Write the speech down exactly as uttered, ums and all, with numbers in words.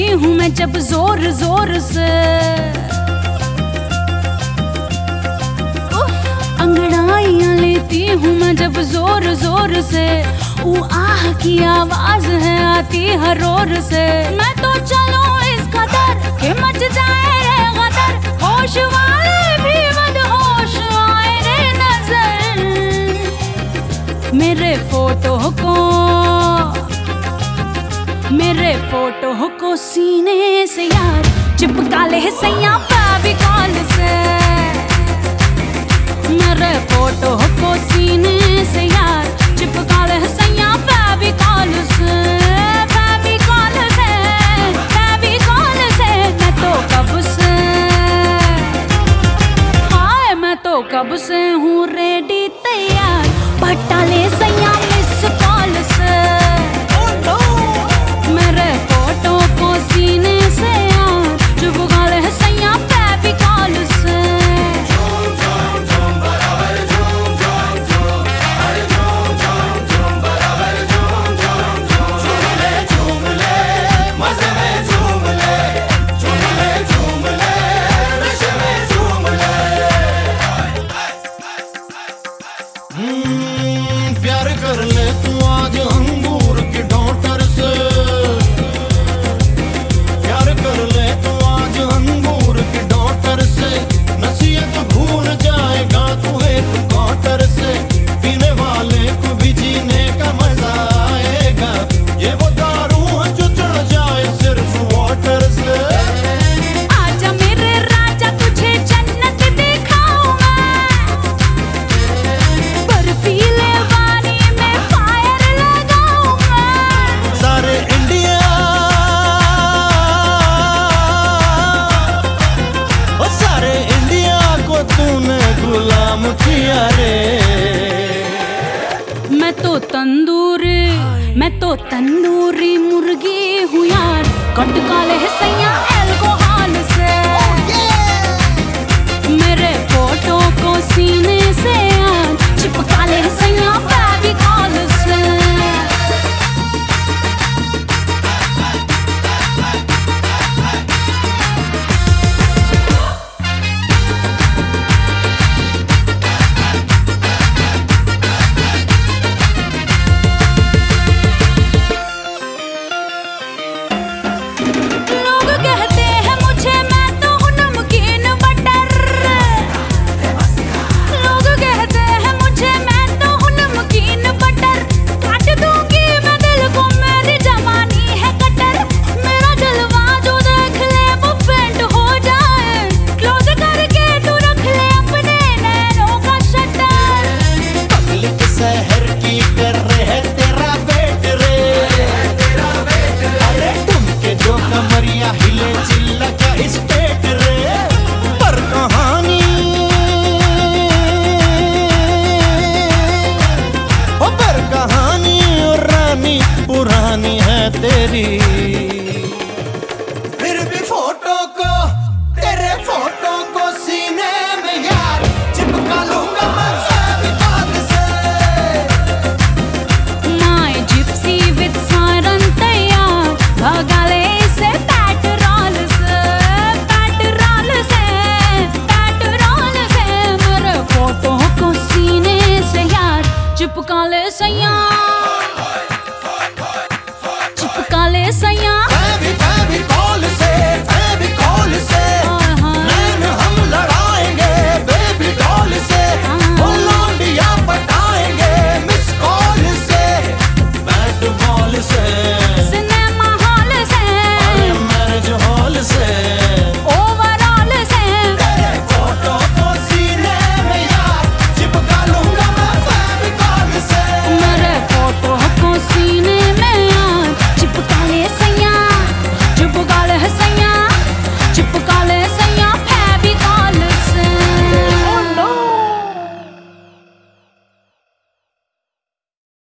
हूँ मैं जब जोर जोर से, अंगड़ाइयाँ लेती हूँ मैं जब जोर जोर से। ऊ आह की आवाज है आती हर ओर से। मैं तो चलूं इस कदर कि मच जाए रे गदर, होश वाले भी मदहोश आए रे नजर। मेरे फोटो को मेरे फोटो को सीने से यार चिपका ले सैया फेविकॉल से। मेरे फोटो को सीने से यार चिपका ले सैया फेविकॉल से। फेविकॉल से फेविकॉल से मैं तो कब से हाय मैं तो कब से हूँ रेडी तैयार, पटा ले सैया मिस कॉल से। मेरे फोटो को सीने से यार चिपका ले सैया फेविकॉल से। प्यार कर ले तू आज अंगूर की डॉटर से, प्यार कर ले तू आज अंगूर की डॉटर से। नसीहत भूल जाएगा तू एक क्वार्टर से, पीने वाले को भी जीने का मजा आएगा। ये वो दारू है जो चढ़ जाए सिर्फ वाटर से। आजा मेरे राजा तुझे जन्नत दिखाऊं मैं, बर्फीले पानी में फायर लगाऊं मैं। सारे इंडिया ओ सारे इंडिया को तूने गुलाम किया रे। मैं तो तंदूरी मैं तो तंदूरी मुर्गी हूँ यार, कटका ले सैया अल्कोहल से। मेरे फोटो को सीने से यार चिपका ले सैया फेविकॉल से। लोग कहते हैं मुझे मैं तो हूँ नमकीन बटर, लोग कहते हैं मुझे मैं तो हूँ नमकीन बटर। काट दूंगी मैं दिल को मेरी जवानी है कटर, मेरा जलवा जो देख ले वो फेंट हो जाए। क्लोज करके तू रख ले अपने नैनों का शटर। पब्लिक शहर की कर रहे तेरा वेट रे, अरे तुम के जो कमरिया हिले चिल्ला का स्टेट रे। पर कहानी ओ पर कहानी और रानी पुरानी है तेरी। फिर भी फोटो को तेरे फोटो को सीने में यार चिपका लूंगा मैं फेविकॉल से। My gypsy with siren तैयार, भगा ले इसे पेट्रोल से। पेट्रोल से पेट्रोल से मेरे फोटो को सीने से यार चिपका ले सैया